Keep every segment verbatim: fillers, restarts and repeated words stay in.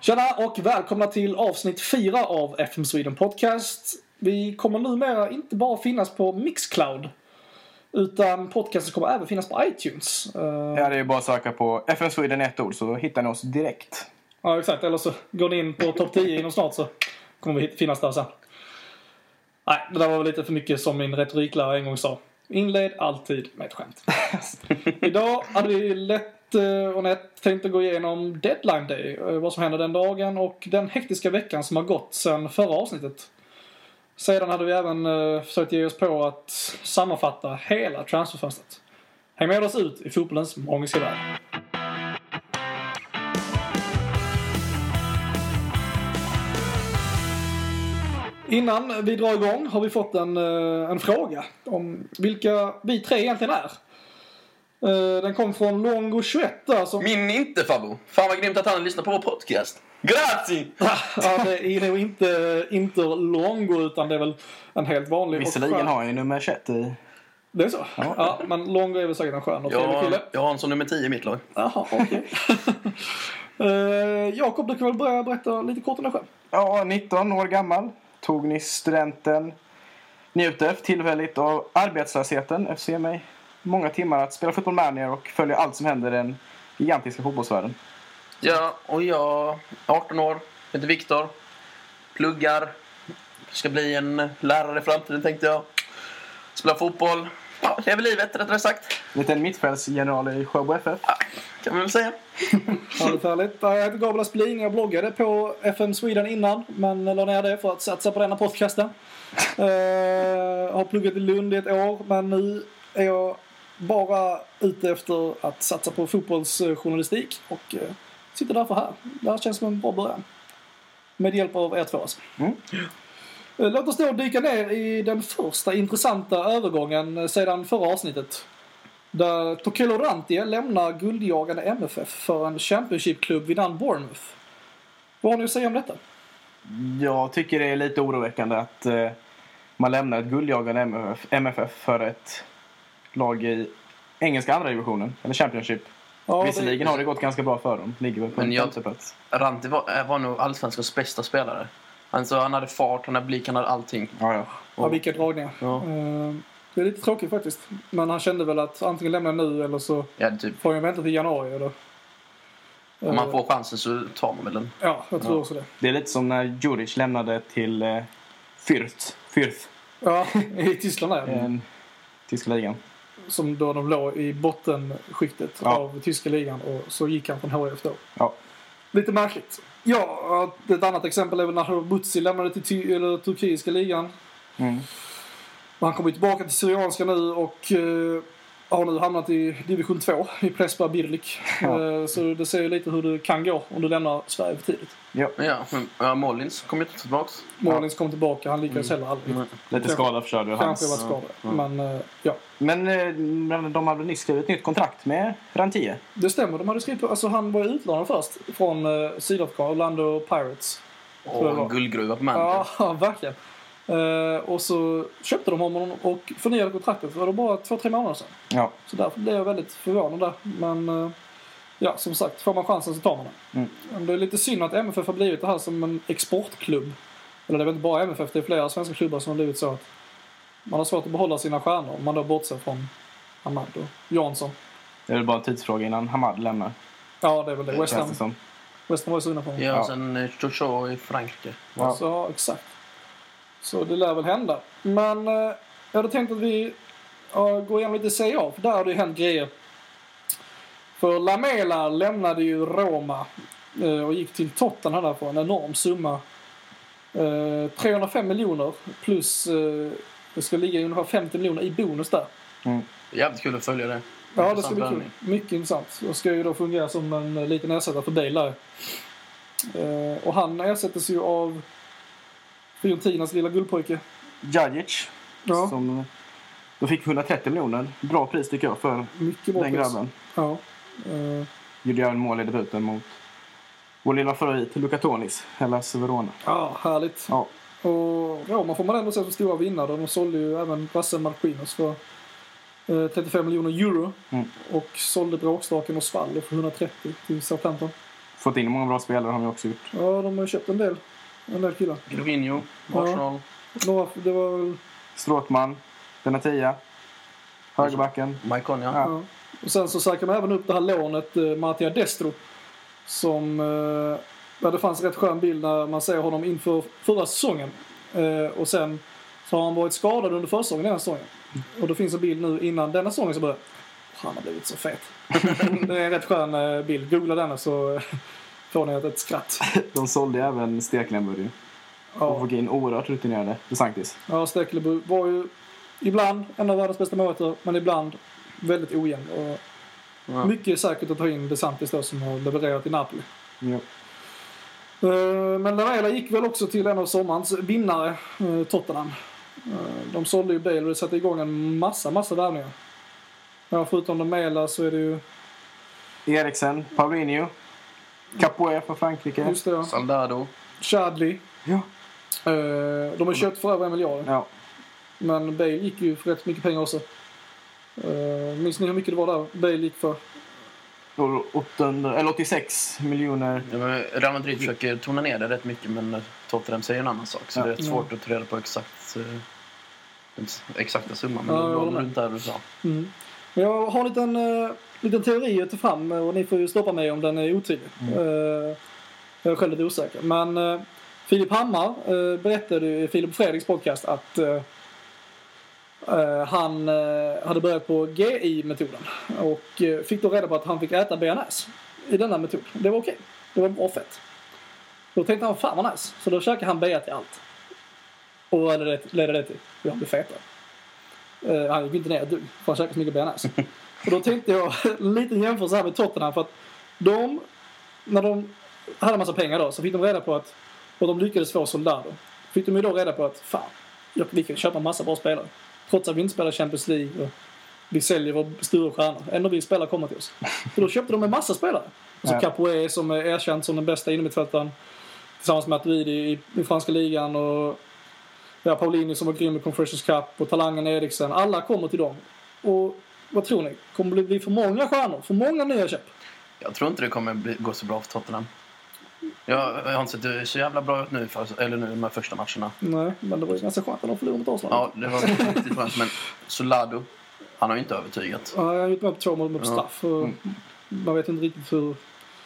Tjena och välkomna till avsnitt fyra av F M Sweden Podcast. Vi kommer numera inte bara finnas på Mixcloud, utan podcasten kommer även finnas på iTunes. Ja, det är bara att söka på F M Sweden ett ord så hittar ni oss direkt. Ja, exakt. Eller så går ni in på topp tio inom snart så kommer vi finnas där sen. Nej, det där var väl lite för mycket som min retoriklärare en gång sa. Inled alltid med ett skämt. Idag hade vi lätt och nätt tänkt att gå igenom Deadline Day, vad som hände den dagen och den hektiska veckan som har gått sedan förra avsnittet. Sedan hade vi även uh, försökt ge oss på att sammanfatta hela transferfönstret. Häng med oss ut i fotbollens magiska värld. Innan vi drar igång har vi fått en, uh, en fråga om vilka vi tre egentligen är. Uh, den kom från Longo tjugoett där som... Min inte, Fabbo. Fan vad grymt att han lyssnar på vår podcast. Grazie! Ja, det är nog inte, inte Longo utan det är väl en helt vanlig... Visserligen har jag nummer tjugoett i... Det är så? Ja, ja men Longo är väl säkert en skön och trevlig kille. Jag har en som nummer tio i mitt lag. Jaha, okej. Okay. uh, Jakob, du kan väl börja berätta lite kort om dig själv? Ja, nitton år gammal. Tog ni studenten. Njuter tillfälligt av arbetslösheten. Jag ser mig många timmar att spela fotboll med er och följa allt som händer i den gigantiska fotbollsvärlden. Ja, och jag är arton år. Heter Viktor. Pluggar. Ska bli en lärare i framtiden, tänkte jag. Spela fotboll. Ja, lever livet, rättare sagt. Lite en mittfältsgeneral i Sjöbo F F. Ja, kan man väl säga. Härligt, härligt. Jag heter Gabriel Aspelin. Jag bloggade på F M Sweden innan, men la ner det för att satsa på denna podcasten. uh, Har pluggat i Lund i ett år, men nu är jag bara ute efter att satsa på fotbollsjournalistik och uh, sitter därför här. Det här känns som en bra början. Med hjälp av er två alltså. Mm. Uh, låt oss då dyka ner i den första intressanta övergången sedan förra avsnittet. Där Tokelo Rantie lämnar guldjagande M F F för en Championship-klubb vid namn Bournemouth. Vad har ni att säga om detta? Jag tycker det är lite oroväckande att uh, man lämnar ett guldjagande M F F, M F F för ett lag i engelska andra divisionen, eller Championship. Ja, visserligen det... har det gått ganska bra för dem. Ligger väl på Men en jag, plats. Rantie var, var nog allsvenskans bästa spelare. Alltså, han hade fart, han hade blick, han hade allting. Ja, ja. Och... ja, vilka dragningar. Ja. Uh, det är lite tråkigt faktiskt. Men han kände väl att antingen lämna nu eller så ja, typ. får jag vänta till januari. Eller... Om man får chansen så tar man väl den. Ja, jag tror ja. också det. Det är lite som när Djuric lämnade till uh, Fürth. Fürth. Ja, i Tyskland där. Mm. Tyska ligan. Som då de låg i bottenskiktet ja. av tyska ligan. Och så gick han från H F då. Ja. Lite märkligt. Ja, ett annat exempel är väl när Butzi lämnade till ty- eller turkiska ligan. Mm. Och han kommer tillbaka till syrianska nu och uh, har nu hamnat i division två i Prespa Birlik. Ja. Uh, så det ser ju lite hur det kan gå om du lämnar Sverige för tidigt. Ja, ja men ja, Mollins kommer inte tillbaka. Mollins ja. kom tillbaka, han lyckades mm. heller aldrig. Mm. Lite skada förstörde hans. Kanske var skadad, ja. men uh, ja. Men uh, de hade nyss skrivit ett nytt kontrakt med Rantie. Det stämmer, de hade skrivit på, alltså han var ju utlånad först från uh, Sydafrika, Orlando Pirates. Åh, en guldgruva på Manchester. Ja, verkligen. Uh, och så köpte de honom och förnyade kontraktet. Det var bara två, tre månader sedan. Ja. Så därför blev jag väldigt förvånad där. Men uh, ja, som sagt, får man chansen så tar man den. Mm. Det är lite synd att M F F har blivit det här som en exportklubb. Eller det är väl inte bara M F F, det är flera svenska klubbar som har blivit så att man har svårt att behålla sina stjärnor. Man då bortser från Hamad och Jansson. Det är väl bara en tidsfråga innan Hamad lämnar. Ja, det är väl det. West Ham. West Ham var ju sugna på honom. Ja, och sen Chocho i Frankrike. Ja, så, exakt. Så det lär väl hända. Men eh, jag hade tänkt att vi uh, går igenom lite C A. För där har det hänt grejer. För Lamela lämnade ju Roma. Uh, och gick till Tottenham där för en enorm summa. Uh, trehundrafem miljoner. Plus uh, det ska ligga ungefär femtio miljoner i bonus där. Mm. Jävligt kul att följa det. Ja, det ska bli kul. Mycket intressant. Och ska ju då fungera som en liten ersättare för Bale där. Uh, och han ersättes ju av Fiorentinas lilla guldpojke Djadjic. Ja. Som då fick hundratrettio miljoner. Bra pris tycker jag för mycket bra den pris. grabben. Ja. Uh. Gjorde jag en mål i debuten mot vår lilla favorit Luca Tonis, Hellas Verona. Ja, härligt. Ja. Och Roma får man ändå se som stora vinnare. De sålde ju även Rassen Marquinhos för uh, trettiofem miljoner euro. Mm. Och sålde bråkstaken och Svalle för hundratrettio till Southampton. Fått in många bra spelare har vi också gjort. Ja, de har köpt en del. En del killar. Gervinho, Arsenal. Ja. Några, det var väl... Stråtman, Benatia, högerbacken. Maicon, ja. ja. Och sen så säkrar man även upp det här lånet, eh, Mattia Destro. Som... Eh, där det fanns en rätt skön bild när man ser honom inför förra säsongen. Eh, och sen så har han varit skadad under förra säsongen, den säsongen. Och det finns en bild nu innan denna säsongen så börjar... Han har blivit så fet. Det är en rätt skön eh, bild. Googla den så får ni ett skratt. De sålde även Stekelenburg. Ja. Och fick in oerhört rutinerade DeSantis. Ja, Stekelenburg var ju ibland en av världens bästa målvakter, men ibland väldigt ojämn. Och ja. Mycket säkert att ta in DeSantis då, som har levererat i Napoli. Ja. Uh, men Lamela gick väl också till en av sommarens vinnare, uh, Tottenham. Uh, de sålde ju Bale och det satte igång en massa, massa värvningar. Ja, förutom Lamela så är det ju... Eriksen, Paulinho, Capoe för Frankrike. Just det, ja. Soldado. Chadli. Ja. Uh, de har köpt för över en miljard. Ja. Men Bale gick ju för rätt mycket pengar också. Uh, minns ni hur mycket det var där Bale gick för? åttahundra, eller åttiosex miljoner. Ja, Real Madrid försöker tona ner det rätt mycket, men Tottenham säger en annan sak. Så ja. Det är rätt svårt ja. att ta reda på exakt, den exakta summan. Men ja, det var runt där du sa. Mm. Jag har en liten, uh, liten teori att ta fram och ni får ju stoppa mig om den är otydlig. Mm. Uh, jag är själv lite osäker. Men uh, Filip Hammar uh, berättade i Filip Fredriks podcast att uh, uh, han uh, hade börjat på G I-metoden och uh, fick då reda på att han fick äta bearnaise i denna metod. Det var okej. Okay. Det var bra fett. Då tänkte han, fan vad nice. Så då käkade han bea till allt. Och vad ledde det till? Jag blev fetare. Uh, han gick inte ner ett dugg för han käkade så mycket bearnaise. Och då tänkte jag en liten jämförelse här med Tottenham, för att de, när de hade en massa pengar då, så fick de reda på att, och de lyckades få Soldado, fick de ju då reda på att fan, jag, vi kan köpa en massa bra spelare. Trots att vi inte spelar Champions League och vi säljer vår stora stjärna. Ändå vill spelare komma till oss. För då köpte de en massa spelare. Alltså ja. Capoe som är erkänd som den bästa innermittfältaren tillsammans med Matuidi i, i franska ligan, och ja, Paulinho som var grym i Confederations Cup, och talangen Eriksen. Alla kommer till dem. Och vad tror ni? Kommer det bli för många stjärnor? För många nya köp? Jag tror inte det kommer bli, gå så bra för Tottenham. Jag, jag har inte sett det så jävla bra ut nu, för, eller nu de här första matcherna. Nej, men det var ju ganska skönt att de förlorade mot Arsenal. Ja, det var riktigt skönt. Men Soldado, han har ju inte övertygat. Ja, jag har gjort med på två mål mot straff. Ja. Mm. Man vet inte riktigt hur...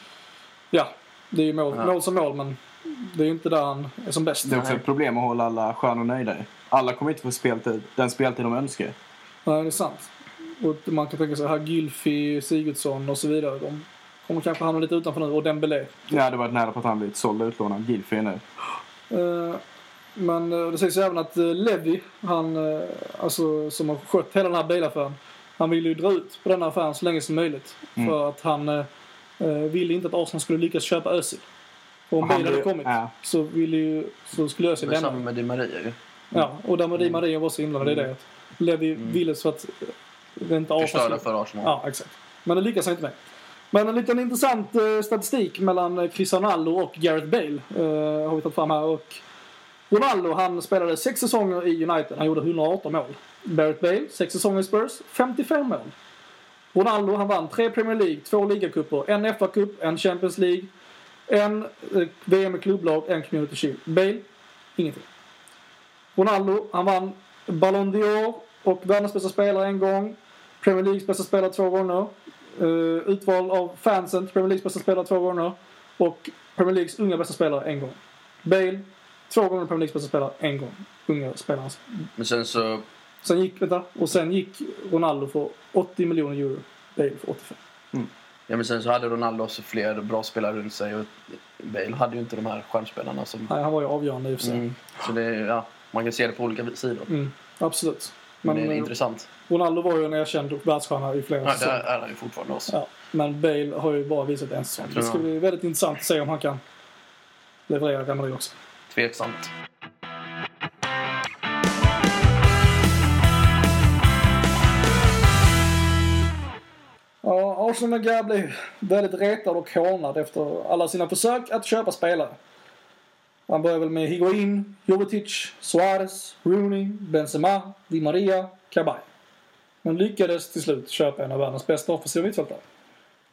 Ja, det är ju mål, ja. mål som mål, men det är ju inte där han är som bäst. Det är också ett problem att hålla alla stjärnor nöjda. Alla kommer inte få speltid, den speltid de önskar. Nej, det är sant. Och man kan tänka sig här Gylfi, Sigurdsson och så vidare. De kommer kanske hamna lite utanför nu. Och Dembélé. Ja, det var nära på att han blivit såld och utlånad. Gylfi nu. Uh, men uh, det sägs även att uh, Levy, han uh, alltså, som har skött hela den här bilaffären, han vill ju dra ut på den här affären så länge som möjligt. Mm. För att han uh, ville inte att Arsenal skulle lyckas köpa Özil. Och om bilen hade kommit ja. så, ville ju, så skulle Özil lämna. Det var samma med Di Maria ju. Ja, och där med Di Maria var så inblandad mm. i det. Att Levy mm. ville så att det inte Arsenal för Arsenal. Ja, exakt. Men det lyckas han inte med. Men en liten intressant uh, statistik mellan Cristiano Ronaldo och Gareth Bale uh, har vi tagit fram här. Och Ronaldo, han spelade sex säsonger i United. Han gjorde hundraarton mål. Gareth Bale, sex säsonger i Spurs, femtiofem mål. Ronaldo, han vann tre Premier League, två ligacuper, en F A-cup, en Champions League, en uh, V M i klubblag, en Community Shield. Bale, ingenting. Ronaldo, han vann Ballon d'Or och världens bästa spelare en gång. Premier Leagues bästa spelare två gånger. Uh, utval av fansen till Premier Leagues bästa spelare två gånger. Och Premier Leagues unga bästa spelare en gång. Bale, två gånger Premier Leagues bästa spelare en gång. Unga spelare. Men sen så... Sen gick, vänta, och sen gick Ronaldo för åttio miljoner euro. Bale för åttiofem. Mm. Ja, men sen så hade Ronaldo också fler bra spelare runt sig. Och Bale hade ju inte de här stjärnspelarna som... Nej, han var ju avgörande i och för sig. Mm. Så det, ja, man kan se det på olika sidor. Mm, absolut. Men, men det är intressant. Ronaldo var ju en erkänd världsstjärna i flera ja, säsonger. Ja, det är han ju fortfarande också. Ja, men Bale har ju bara visat en säsong. Det ska bli väldigt intressant att se om han kan leverera Real Madrid också. Tveksamt. Ja, Arsenal Wenger blev väldigt retad och hånad efter alla sina försök att köpa spelare. Han började väl med Higuain, Jovetic, Suarez, Rooney, Benzema, Di Maria, Cabay. Men lyckades till slut köpa en av världens bästa offensiva mittfältare.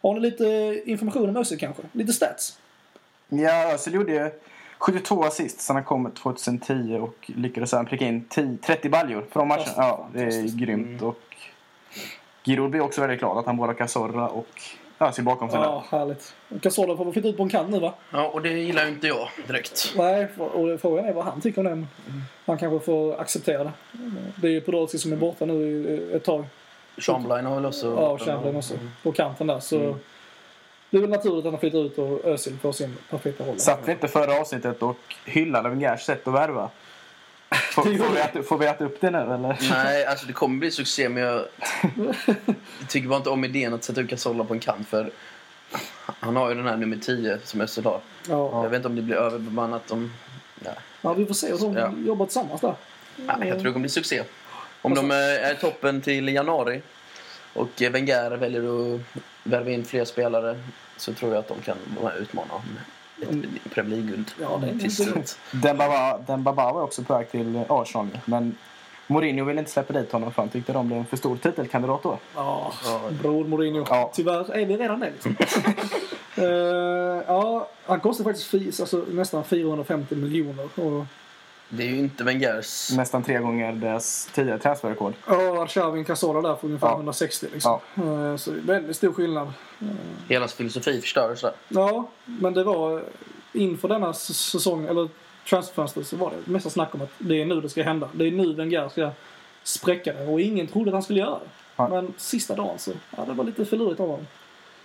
Har ni lite information om Özil kanske? Lite stats? Ja, Özil gjorde sjuttiotvå assist sen han kom tjugohundratio och lyckades sedan pricka in tio, trettio baljor från matchen. Ja, det är grymt. Och Giroud blir också väldigt glad att han bara Cazorla och Özil bakom sig. Ja, härligt. Cazorla får väl flytta ut på en kant nu, va? Ja, och det gillar ju inte jag direkt. Nej, och frågan är vad han tycker om det. Han kanske får acceptera det. Det är ju Podolski som är borta nu ett tag. Chamberlain har väl också... Ja, Chamberlain också. På kanten där, så... Mm. Det är väl naturligt att han flyttar ut och Özil får sin perfekta roll. Satt vi inte förra avsnittet och hyllade Wengers sätt att värva? Får, får, vi äta, får vi äta upp det nu, eller? Nej, alltså det kommer bli succé, men jag, jag tycker bara inte om idén att sätta ut Cazorla på en kant, för han har ju den här nummer tio som Özil har. Ja. Jag vet inte om det blir överbemannat om... Ja, ja vi får se hur de ja. jobbar tillsammans där. Ja, jag tror det kommer bli succé. Om de är i toppen till januari och Wenger väljer att värva in fler spelare, så tror jag att de kan vara utmana ett Premier League-guld. Ja, det är Den Baba var också på väg till Arsenal, men Mourinho ville inte släppa dit honom för han tyckte de blev en för stor titelkandidat då. Ja, bror Mourinho. Ja. Tyvärr är vi redan det. Liksom. uh, ja, han kostar faktiskt fis, alltså, nästan fyrahundrafemtio miljoner. Och... Det är ju inte Wengers. Nästan tre gånger deras tidigare transferrekord. Ja, Arshavin Cazorla där för ungefär ja. hundrasextio. Liksom. Ja. Uh, så det är väldigt stor skillnad. Uh... Hela hans filosofi förstörs där. Ja, men det var inför denna säsong, eller transferfönster, så var det mest snack om att det är nu det ska hända. Det är nu Wenger ska spräcka det. Och ingen trodde att han skulle göra det. Ja. Men sista dagen så, ja, det var lite förlorigt av honom.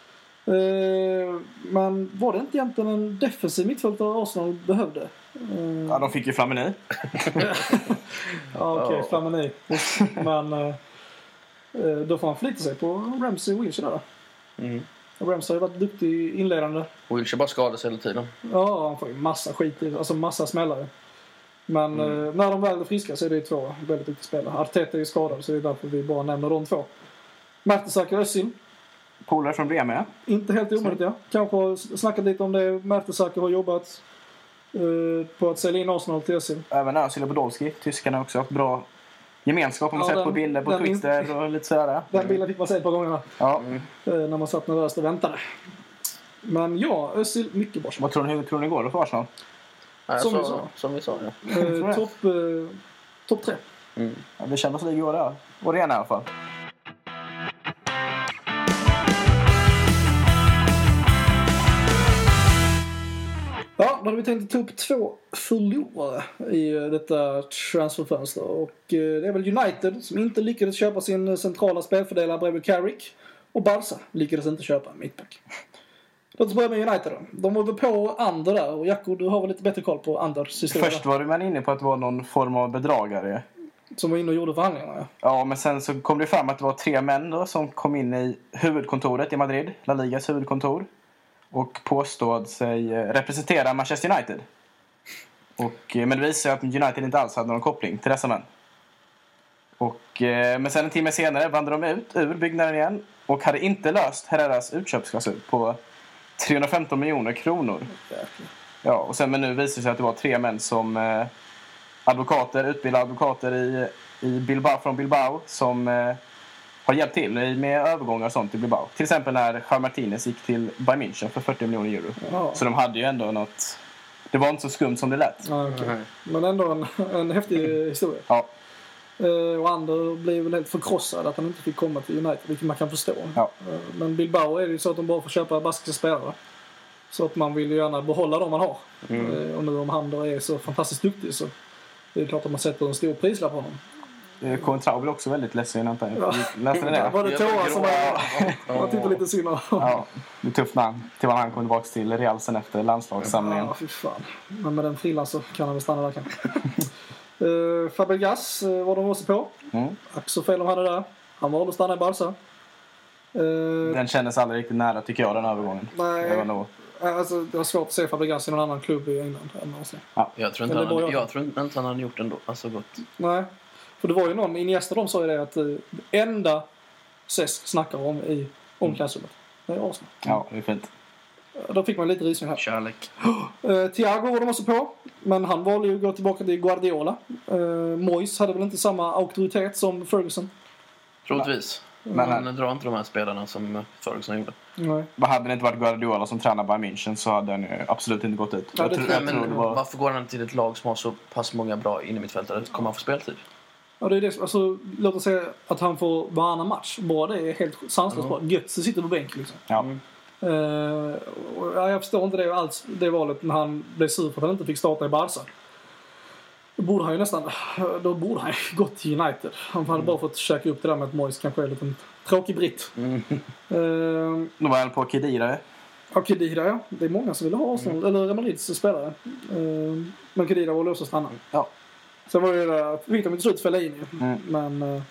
Uh, men var det inte egentligen en defensiv mittfältare Arsenal behövde? Uh... Ja, de fick ju Flamini. Ja, okej, okay, Flamini. Men uh, uh, då får han flytta sig på Ramsey och Wilshere där. Mm. Ramsey har varit duktig inledande. Wilshere bara skadas hela tiden. Ja, han får ju massa skit, alltså massa smällare. Men mm. uh, när de väl är friska så är det två väldigt duktiga spelare. Arteta är ju skadad, så det är därför vi bara nämner de två. Mertesacker och Özil. Polare från Bremen. Inte helt omöjligt, ja. Kanske har snackat lite om det. Mertesacker har jobbat uh, på att sälja in Arsenal till Özil. Även Özil och Podolski. Tyskarna har också haft bra gemenskap. Om man ja, sett på bilder på Twitter in... och lite sådär. Den bilden fick man se ett par gånger. Ja. Mm. Uh, när man satt nervöst och väntade. Men ja, Özil, mycket bra. Vad tror ni, hur tror ni går då för Arsenal? Ja, som, så, vi sa. som vi sa, ja. Uh, Topp uh, top tre. Mm. Ja, det kändes som det går där. Och det är i alla fall. Ja, då hade vi tänkt ta upp två förlorare i detta transferfönster. Och det är väl United som inte lyckades köpa sin centrala spelfördelare bredvid Carrick. Och Barca lyckades inte köpa en mittback. Låt oss börja med United då. De var väl på Ander där. Och Jacko, du har väl lite bättre koll på Anders historia. Först var man inne på att det var någon form av bedragare. Som var inne och gjorde förhandlingarna, ja. Ja, men sen så kom det fram att det var tre män då som kom in i huvudkontoret i Madrid. La Ligas huvudkontor. Och påstod sig representera Manchester United. Och, men det visade sig att United inte alls hade någon koppling till dessa män. Och, men sen en timme senare vandrade de ut ur byggnaden igen. Och hade inte löst Herreras utköpsklausul på trehundrafemton miljoner kronor. Ja, och sen, men nu visade det sig att det var tre män som eh, advokater, utbildade advokater i, i Bilbao, från Bilbao. Som... Eh, har hjälpt till med övergångar och sånt i Bilbao. Till exempel när Javi Martinez gick till Bayern München för fyrtio miljoner euro. Ja. Så de hade ju ändå något... Det var inte så skumt som det lät. Ja, okay. mm. Men ändå en, en häftig historia. Ja. Uh, och Ander blev väl helt förkrossad att han inte fick komma till United, vilket man kan förstå. Ja. Uh, men Bilbao är det ju så att de bara får köpa baskiska spelare. Så att man vill ju gärna behålla dem man har. Mm. Uh, och nu om Ander är så fantastiskt duktig så det är klart att man sätter en stor prislapp på honom. Contrao blev också väldigt ledsen innan jag ja. läste det där. Var det Tåa som var... Man tittade lite synd. Ja, det är tufft namn. Till vad han kom tillbaka till Real sen efter landslagssamlingen. Ja, fy fan. Men med den frillan så kan han väl stanna där kanske. uh, Fabregas uh, var de också på. Mm. Axel fel de hade där. Han valde att stanna i Barca. Uh, den kändes aldrig riktigt nära tycker jag, den övergången. Nej. Det var nog... Alltså, det var svårt att se Fabregas i någon annan klubb i England. Ja. Jag tror inte han, han, jag tror inte han hade gjort det ändå. Alltså gott. Nej. För det var ju någon, Iniesta de sa ju det att det enda Cesc snackar om i omklädningsrummet. Det är Arsenal. Ja, det är fint. Då fick man lite risning här. Kärlek. Uh, Thiago var de också på. Men han valde ju att gå tillbaka till Guardiola. Uh, Moyes hade väl inte samma auktoritet som Ferguson. Troligtvis. Men han drar inte de här spelarna som Ferguson gjorde. Nej. Vad hade det inte varit Guardiola som tränar Bayern München så hade han absolut inte gått ut. Ja, jag det tror, tror jag jag, tror Men det var... varför går han till ett lag som har så pass många bra innermittfältare? Kommer han få speltid? Ja, det är det. Alltså, låt oss säga att han får varannan match. Bara det är helt sanslöst bra. Götze sitter på bänken liksom. Ja. Mm. Uh, och, ja, jag förstår inte det alls, det valet när han blev sur för att han inte fick starta i Barca. Då borde han ju nästan, då borde han ju gått till United. Han hade mm. bara fått käka upp det där med att Moyes kanske är en liten tråkig britt. Mm. Uh, Då var han på Khedira. Ja, Khedira, ja. Det är många som vill ha Arsenal, mm. eller Real Madrids spelare. Uh, men Khedira var låst att stanna. Ja. Sen var det ju där, fick de till slut fälla in mm. men uh,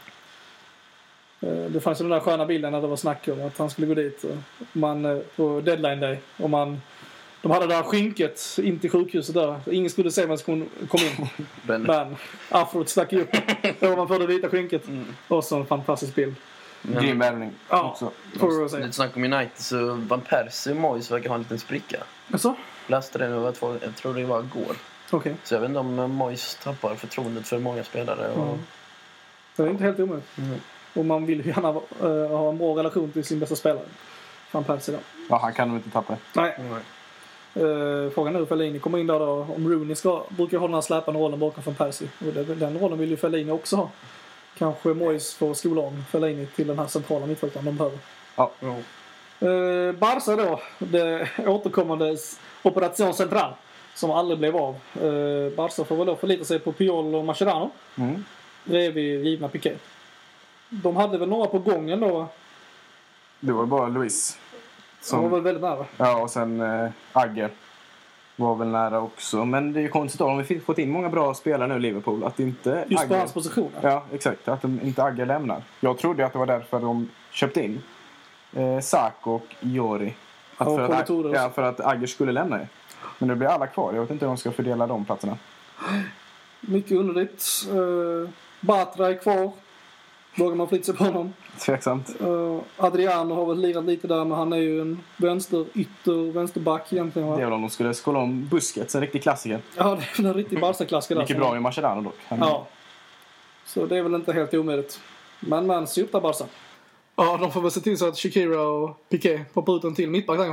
det fanns ju den där sköna bilden när det var snack om att han skulle gå dit man, på deadline day. Och man, de hade det där skynket in till sjukhuset där. Ingen skulle se vem som kom in. Ben. Men afrot stack ju upp. Då man för det vita skynket. Mm. Och så en fantastisk bild. Grym värvning. Ja, får jag säga. Lite snack om United så Van Persie och Moyes verkar ha en liten spricka. Jaså? Läste det nu, jag tror det var igår. Okej. Okay. Så jag vet inte om Moyes tappar förtroendet för många spelare. Och... Mm. Det är inte helt omöjligt. Mm. Och man vill ju gärna uh, ha en bra relation till sin bästa spelare. Van Persie då. Ja, han kan nog inte tappa. Nej. Mm. Uh, frågan nu, Fellaini kommer in där då. Om Rooney ska, brukar ha den här släpande rollen bakom Van Persie. Och det, den rollen vill ju Fellaini också ha. Kanske Moyes får skola om Fellaini till den här centrala mittfältaren de behöver. Ja. Mm. Uh, Barca då. Det återkommande Operation Central. Som aldrig blev av. Uh, Barca får väl då förlita sig på Puyol och Mascherano. Mm. Bredvid givna Piqué. De hade väl några på gången då. Det var bara Luis. Som var väl väldigt nära. Ja, och sen eh, Agger var väl nära också. Men det är ju konstigt om vi fick fått in många bra spelare nu i Liverpool. Att inte just Agger... på hans position. Ja, exakt. Att de inte Agger lämnar. Jag trodde att det var därför de köpte in eh, Sako och Jori. Att ja, för, att, ja, för att Agger skulle lämna det. Men nu blir alla kvar. Jag vet inte hur de ska fördela de platserna. Mycket underligt. Uh, Batra är kvar. Vågar man flytta sig på honom? Tveksamt. Uh, Adriano har väl lirat lite där, men han är ju en vänster, ytter, vänsterback egentligen. Va? Det är väl om de skulle skola om Busquets, en riktig klassiker. Ja, det är väl en riktig Barca-klassiker där. Mycket bra med Mascherano dock. Han... Ja. Så det är väl inte helt omöjligt. Men man ser upp där Barca. Ja, de får väl se till så att Shakira och Piqué poppar ut en till mittback där.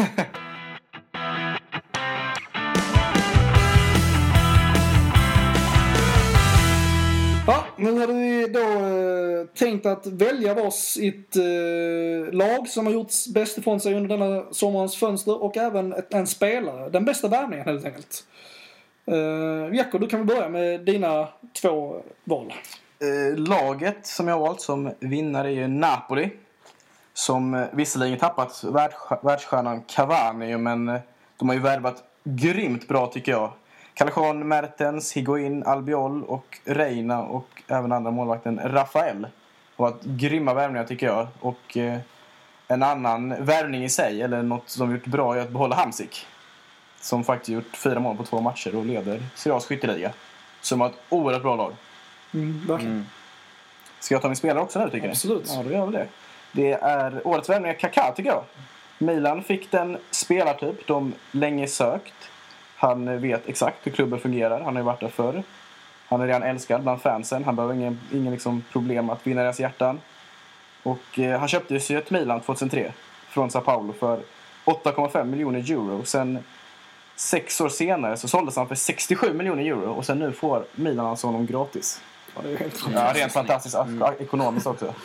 Ja, nu hade vi då eh, tänkt att välja varsitt eh, lag som har gjort bäst ifrån sig under denna sommarens fönster och även ett, en spelare. Den bästa värvningen helt enkelt. Eh, Jakob, du kan vi börja med dina två val. Eh, laget som jag har valt som vinnare är ju Napoli. Som eh, visserligen tappat världs- världsstjärnan Cavani, men eh, de har ju värvat grymt bra tycker jag. Callejon, Mertens, Higuain, Albiol och Reina och även andra målvakten Rafael. Och att grymma värvningar tycker jag. Och eh, en annan värvning i sig, eller något som gjort bra, är att behålla Hamsik. Som faktiskt gjort fyra mål på två matcher och leder Serie A's skytteliga. Som har ett oerhört bra lag. Mm, verkligen. Mm. Ska jag ta min spelare också nu tycker ni? Absolut. Ja, då gör vi det. Det är årets värvning är Kaká tycker jag. Milan fick den spelartyp de länge sökt. Han vet exakt hur klubben fungerar. Han har ju varit där förr. Han är redan älskad bland fansen. Han behöver ingen, ingen liksom problem att vinna deras hjärtan. Och eh, han köpte sig ett Milan tjugohundratre från Sao Paulo för åtta komma fem miljoner euro. Sen sex år senare så såldes han för sextiosju miljoner euro. Och sen nu får Milan alltså honom gratis. Ja, det är helt ja, rent fantastiskt. Mm. Ekonomiskt också.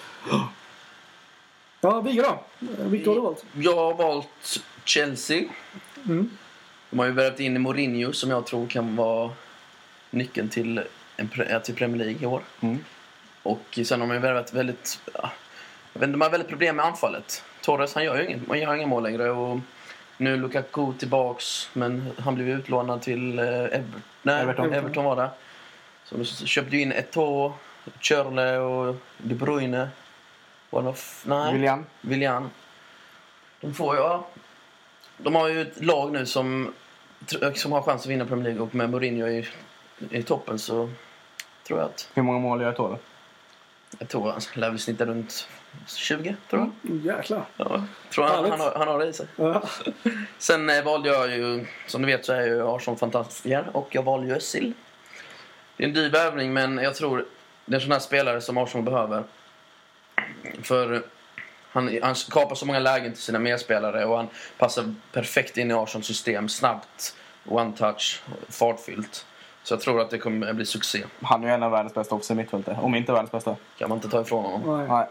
Ja, Vigge då? Vilka har du valt? Jag har valt Chelsea. Mm. De har ju värvat in i Mourinho som jag tror kan vara nyckeln till, en, till Premier League i år. Mm. Och sen har man ju värvat väldigt... Ja, jag vet inte, de har väldigt problem med anfallet. Torres, han gör ju inget, man gör inga mål längre. Och nu Lukaku tillbaks, men han blev utlånad till eh, Ever- nej, Everton. Everton var det. Så de köpte ju in Eto'o, Chörle och De Bruyne. Var det f- nej. Willian. Willian. De får ju... Ja, de har ju ett lag nu som, som har chans att vinna Premier League och med Mourinho i, i toppen så tror jag att... Hur många mål gör Torre? Jag tror han lär väl snitta runt tjugo, tror jag. Mm, jäklar. Ja, tror han, han, har, han har det i sig. Ja. Sen eh, valde jag ju, som du vet så är jag ju Arsenal-fantastiker och jag valde ju Özil. Det är en dyr värvning men jag tror det är en sån här spelare som Arsenal behöver. För han, han skapar så många lägen till sina medspelare och han passar perfekt in i Arsenals system. Snabbt, one touch, fartfyllt. Så jag tror att det kommer bli succé. Han är ju en av världens bästa offensiva mittfältare, om inte världens bästa. Kan man inte ta ifrån honom. Nej. Nej.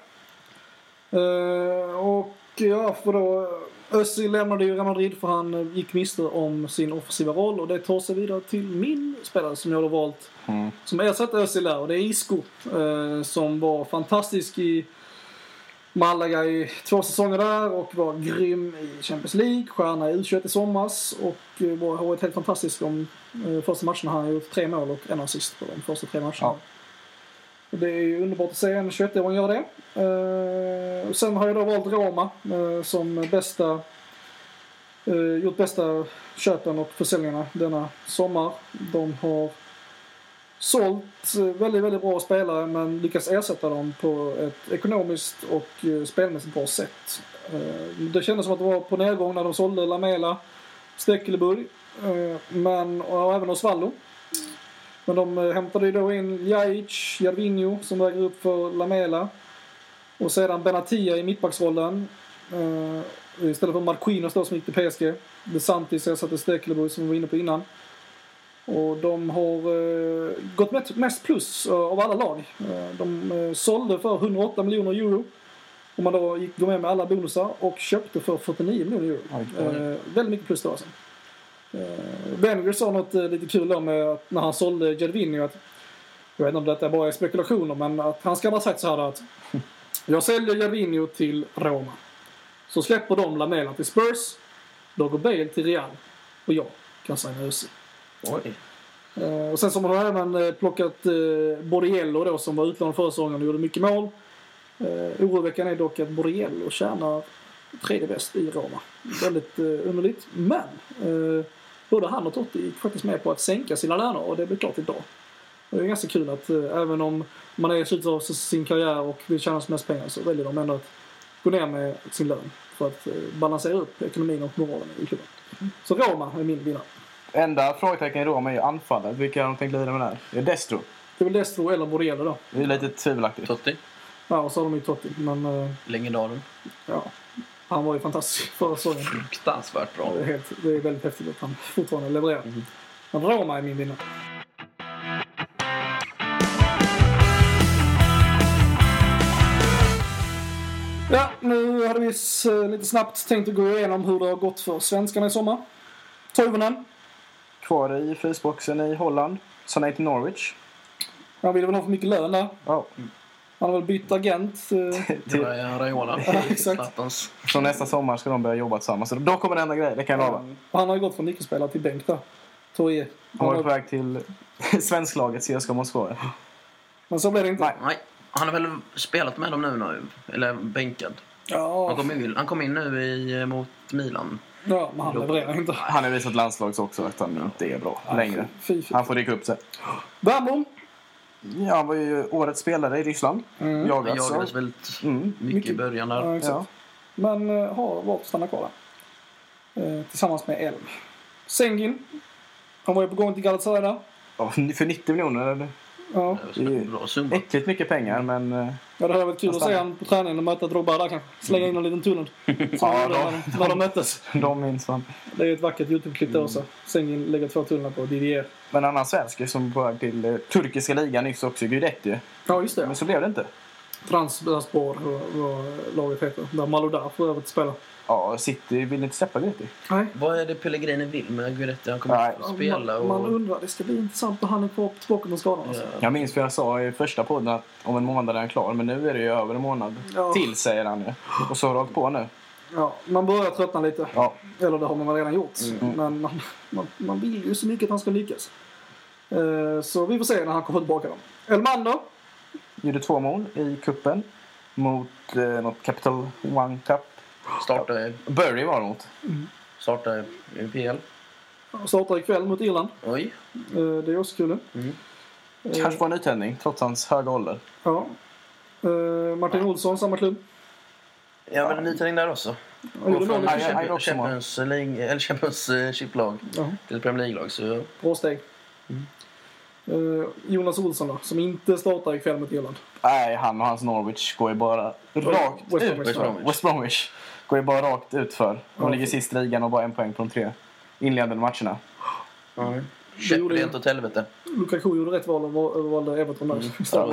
Uh, och ja, för då Özil lämnade ju Real Madrid för han gick miste om sin offensiva roll och det tar sig vidare till min spelare som jag har valt Mm. som ersätter Özil där och det är Isco uh, som var fantastisk i Malaga i två säsonger där och var grym i Champions League, stjärna i U tjugoett i somras och uh, var, har varit helt fantastisk de uh, första matcherna. Han har gjort tre mål och en assist på de första tre matcherna. Ja. Det är ju underbart att se en tjugoett-åring göra det. Uh, sen har jag då valt Roma uh, som bästa uh, gjort bästa köpen och försäljningarna denna sommar. De har sålt uh, väldigt, väldigt bra spelare men lyckats ersätta dem på ett ekonomiskt och uh, spelmässigt bra sätt. Uh, det kändes som att det var på nedgång när de sålde Lamela, Stekelenburg uh, men, och även Osvaldo. Men de hämtade ju då in Ljajic, Jarvinho som väger upp för Lamela. Och sedan Benatia i mittbacksrollen. Uh, istället för Marquinhos då som gick till P S G. De Santis ersatte Stekelenburg som vi var inne på innan. Och de har uh, gått mest plus uh, av alla lag. Uh, de uh, sålde för hundraåtta miljoner euro. Om man då gick gå med med alla bonusar. Och köpte för fyrtionio miljoner euro. Uh, väldigt mycket plus då alltså. Uh, Wenger sa något uh, lite kul då med att när han sålde Jarvinho att jag vet inte om detta bara är spekulationer men att han ska ha sagt så här att jag säljer Jarvinho till Roma så släpper de Lamela till Spurs då går Bale till Real och jag kan säga Özil. Oj. Uh, och sen så har de även uh, plockat uh, Borriello då som var utlånad förra säsongen och gjorde mycket mål. Uh, oroväckande är dock att Borriello tjänar tredje bäst i Roma. Väldigt uh, underligt. Men uh, både han och Totti gick faktiskt med på att sänka sina löner och det blir klart idag. Det är ganska kul att uh, även om man är i slutet av sin karriär och vill tjäna som mest pengar så väljer de ändå att gå ner med sin lön för att uh, balansera upp ekonomin och moralen i klubben. Mm. Så Roma är min vinnare. Enda frågetecken i Roma är ju anfallet. Vilka har de tänkt lida med där? Det är Destro. Det är väl Destro eller Borriello då. Det är lite tvivelaktigt. Totti. Ja, och så har de ju Totti. Men uh, Legendaren. ja, han var ju fantastisk förra säsongen. Fruktansvärt bra. Det är, helt, det är väldigt häftigt att han fortfarande levererar. Mm. Men Roma är min vinnare. Ja, nu hade vi lite snabbt tänkt att gå igenom hur det har gått för svenskarna i sommar. Toivonen. Kvar i frysboxen i Holland. Så nej till Norwich. Han ville väl ha för mycket lön där. Ja. Han har väl bytt agent. Det var en Raiola. Ja, exakt. Så nästa sommar ska de börja jobba tillsammans. Så då kommer det hända grejer, det kan jag lova. Han har ju gått från nyckelspelare till bänk där. Toje. Han var på väg till svensklaget C S K A Moskva. Men så blev det inte. Nej. Nej. Han har väl spelat med dem nu, nu eller bänkad. Ja. Han kom in, han kom in nu i, mot Milan. Ja, men han levererar inte. Han har visat landslags också att han inte är bra längre. Fy, fy. Han får rycka upp sig. Värmblom. Ja, han var ju årets spelare i Ryssland. Mm. Han Jagades jagades så. väldigt Mm. mycket, Mycket. i början där. Ja, exakt. Ja. Men uh, har valt att stanna kvar där. Uh, tillsammans med Elm. Sengin. Han var ju på gång till Galatasaray där. Ja, för nittio miljoner. Eller? Ja. Det var en bra summa. Äckligt mycket pengar, men... eh, Ja, det hade varit kul att se han på träningen och möta Drogba där kanske. Slänga in en liten tunnel. Som Ja, ja, då- när, de, när de möttes. de minns man. Det är ett vackert YouTube-klipp där också. Sengin lägger två tunnlar på Didier. Men en annan svensk som på väg till eh, turkiska ligan nyss också, Guidetti. Ja, just det. Men så blev det inte. Transspår, vad, vad laget heter. Där Malodar får över att spela. Ja, City vill inte släppa Guidetti. Nej. Vad är det Pellegrini vill med Guidetti? Han kommer Nej. att spela och... Man, man undrar, det ska bli intressant när han är kvar tillbaka med skadan. Alltså. Ja. Jag minns för jag sa i första podden att om en månad är han klar. Men nu är det ju över en månad Ja. till, säger han ju. Och så har det hållit på nu. Ja, man börjar tröttna lite. Ja. Eller det har man väl redan gjort. Mm. Men man, man, man vill ju så mycket att han ska lyckas. Eh, så vi får se när han kommer tillbaka då. Elmander. Gjorde två mål i kuppen mot eh, något Capital One Cup. Startar, Bury var det mot. startar i P L. Startar ikväll mot Irland. Oj. Eh, det är också kul. Mm. Eh, Kanske var en uttändning trots hans höga ålder. Ja. Eh, Martin Olsson, samma klubb. Ja, men en nytändning där också. Han gjorde Gå från mål i Ja, ja, ja. Champions, Champions, League- eller Champions eh, chiplag Ja, till Premier League-lag. Så bra steg. Mm. Uh, Jonas Olsson då, som inte startar ikväll mot Irland. Nej, han och hans Norwich går ju bara rakt West ut. Bromwich. West Bromwich. West Bromwich går ju bara rakt ut för. De Ja, ligger för- sist i ligan och bara en poäng på de tre inledande matcherna. Mm. Det gjorde- Käpp rent åt helvete. Lukaku gjorde rätt val och val- valde Everton där. Ja.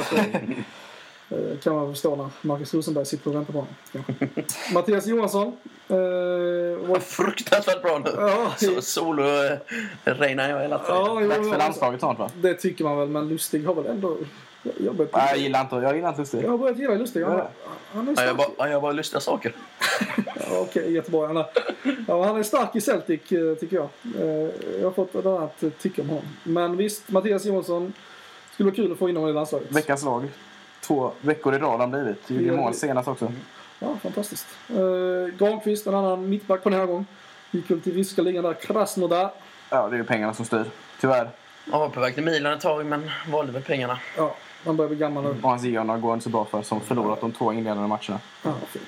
Eh, kan man förstå när Marcus Rosenberg sitter och väntar på honom. kanske. Mattias Johansson. Eh, var... Fruktansvärt bra nu. Ja, Så solo eh, regnar jag hela tiden. ja, jo, Dags för ja, landslaget snart, va? det tycker man väl, men Lustig har väl ändå... Jag, börjat... Nej, jag gillar inte, jag gillar inte Lustig. jag har börjat gilla Lustig. Han, Ja. han är Ja, jag, stark. bara, ja, jag bara lustiga saker. Ja, okej, jättebra. Han är, ja, han är stark i Celtic, eh, tycker jag. Eh, jag har fått ett annat eh, tycke om honom. Men visst, Mattias Johansson skulle vara kul att få in honom i landslaget. Veckans lag. Två veckor i rad har han blivit. Gjorde Ja, mål det- senast också. Ja, fantastiskt. Eh, Granqvist, en annan mittback på den här gången. Gick väl till ryska ligan där, Krasnodar. Ja, det är ju pengarna som styr. Tyvärr. Jag var på väg till Milan ett tag, men valde väl pengarna. Ja, han börjar bli gammal nu. Och hans Georna går inte så bra för, som förlorat de två inledande matcherna. Ja, fint.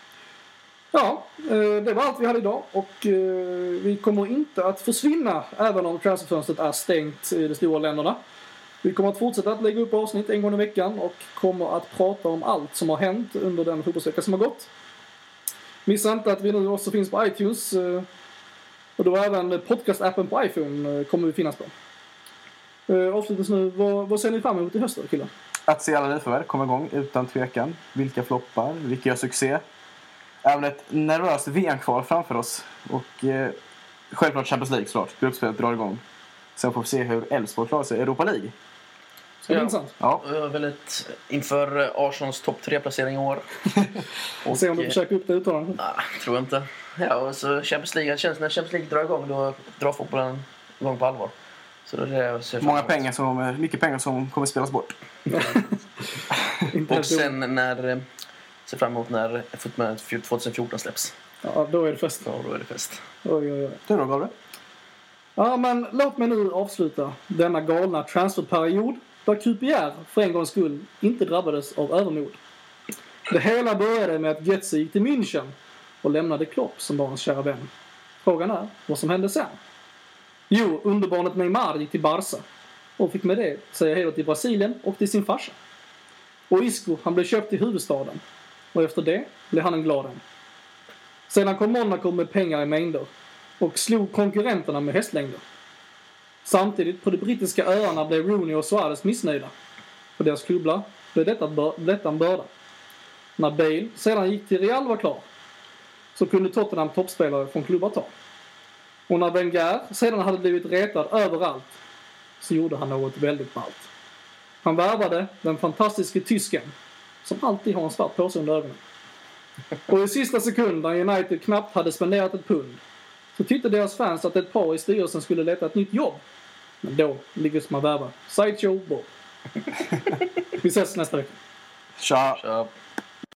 Ja, eh, det var allt vi hade idag. Och eh, vi kommer inte att försvinna även om transferfönstret är stängt i de stora länderna. Vi kommer att fortsätta att lägga upp avsnitt en gång i veckan och kommer att prata om allt som har hänt under den fotbollsvecka som har gått. Missa inte att vi nu också finns på iTunes. eh, Och då även podcast-appen på iPhone eh, kommer vi finnas på. Eh, Avslutningsvis nu, vad, vad ser ni fram emot i höst då, killar? Att se alla nyförvärv komma igång utan tvekan. Vilka floppar, vilka gör succé. Även ett nervöst V M-kval framför oss. Och eh, självklart Champions League såklart. Gruppspelet drar igång. Sen får vi se hur Elfsborg klarar sig i Europa League. Ska det bli Ja. intressant? Ja, Jag är väldigt inför eh, Arsenals topp tre-placering i år. Och se om du eh, försöker upp det uttalandet. nej, tror jag inte. Ja, och så Champions League. Det känns när Champions League drar igång, då drar fotbollen igång på allvar. Så det är det jag ser fram många emot. pengar som, mycket pengar som kommer spelas bort. Inte Och helt sen när... eh, ser fram emot när Footman tjugohundrafjorton släpps. Ja, då är det fest. Ja, då är det fest. Oj, oj, oj. Du då, Gabriel? Ja, men låt mig nu avsluta denna galna transferperiod där Q P R för en gångs skull inte drabbades av övermod. Det hela började med att Götze gick till München och lämnade Klopp som var hans kära vän. Frågan är vad som hände sen. Jo, underbarnet Neymar gick till Barca och fick med det säga hej då till Brasilien och till sin farsa. Och Isco, han blev köpt till huvudstaden och efter det blev han en glad en. Sedan kom Monaco med pengar i mängder och slog konkurrenterna med hästlängder. Samtidigt på de brittiska öarna blev Rooney och Suarez missnöjda. För deras klubbar blev detta, bör- detta en börda. När Bale sedan gick till Real var klar så kunde Tottenham toppspelare från klubbar ta. Och när Wenger sedan hade blivit retad överallt så gjorde han något väldigt ballt. Han värvade den fantastiska tysken som alltid har en svart påse under ögonen. Och i sista sekund när United knappt hade spenderat ett pund så tyckte deras fans att ett par i styrelsen skulle leta ett nytt jobb. Men då lyckades man värva Sideshow Bob. Vi ses nästa vecka. Tja! Kör.